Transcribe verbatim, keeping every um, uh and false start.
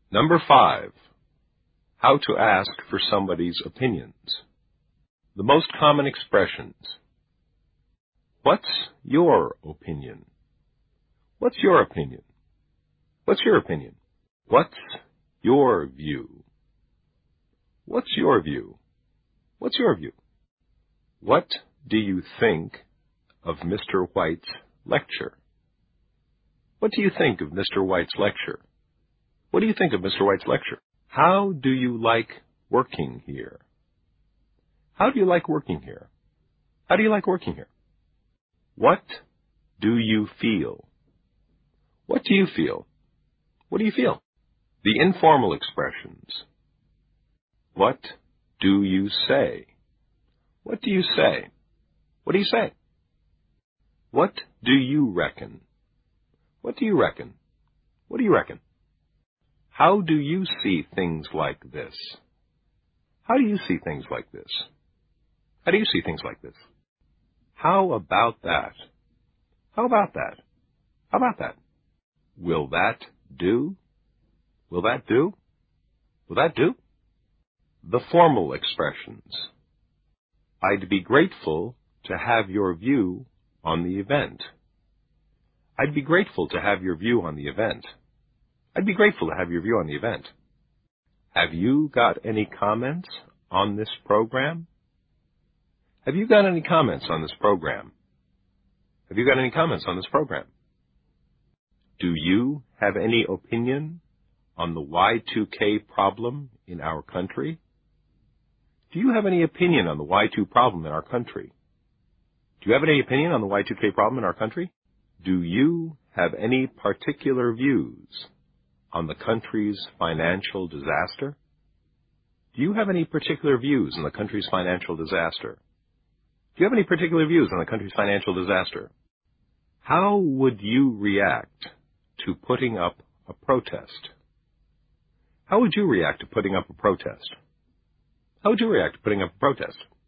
Number five, how to ask for somebody's opinions. The most common expressions. What's your opinion? What's your opinion? What's your opinion? What's your view? What's your view? What's your view? What do you think of Mister White's lecture? What do you think of Mister White's lecture? What do you think of Mister White's lecture? How do you like working here? How do you like working here? How do you like working here? What do you feel? What do you feel? What do you feel? The informal expressions. What do you say? What do you say? What do you say? What do you reckon? What do you reckon? What do you reckon? How do you see things like this? How do you see things like this? How do you see things like this? How about that? How about that? How about that? Will that do? Will that do? Will that do? The formal expressions. I'd be grateful to have your view on the event. I'd be grateful to have your view on the event. I'd be grateful to have your view on the event. Have you got any comments on this program? Have you got any comments on this program? Have you got any comments on this program? Do you have any opinion on the Y two K problem in our country? Do you have any opinion on the Y two K problem in our country? Do you have any opinion on the Y two K problem in our country? Do you have any particular views on the country's financial disaster? Do you have any particular views on the country's financial disaster? Do you have any particular views on the country's financial disaster? How would you react to putting up a protest? How would you react to putting up a protest? How would you react to putting up a protest?